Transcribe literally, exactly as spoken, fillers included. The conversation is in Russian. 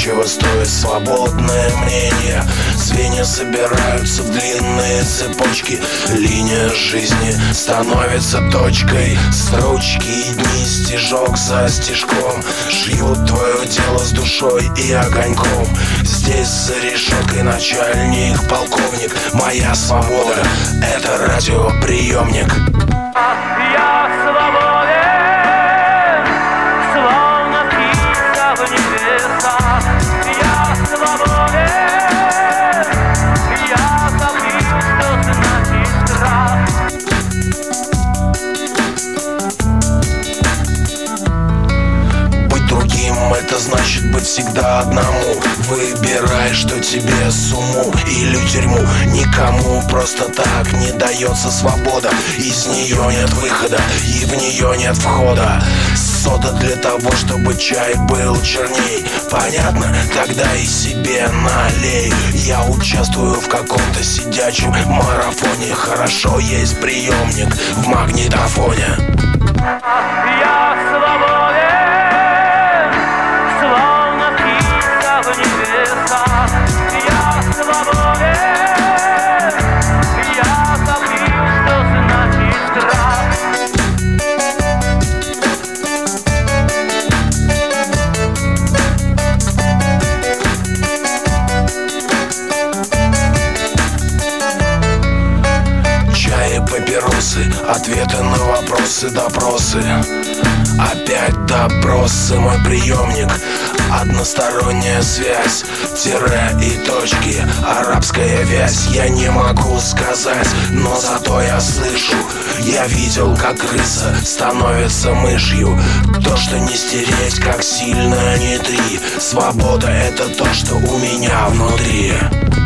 чего стоит свободное мнение. Звенья собираются в длинные цепочки. Линия жизни становится точкой. Строчки и дни стежок за стежком шьют твое дело с душой и огоньком. Здесь за решеткой начальник, полковник. Моя свобода — это радиоприемник. Я свободен, словно птица в небесах. Я свободен, я забыл, что значит страх. Быть другим — это значит быть всегда одному. Выбирай, что тебе с уму или тюрьму. Никому просто так не дается свобода. Из нее нет выхода и в нее нет входа. Сода для того, чтобы чай был черней. Понятно? Тогда и себе налей. Я участвую в каком-то сидячем марафоне. Хорошо, есть приемник в магнитофоне. Я свободен, словно птица в небесах. Я свободен, я забыл, что значит страх. Чай и папиросы, ответы на вопросы, допросы. Опять допросы, мой приемник. Односторонняя связь, тире и точки, арабская вязь. Я не могу сказать, но зато я слышу. Я видел, как крыса становится мышью. То, что не стереть, как сильно не три. Свобода — это то, что у меня внутри.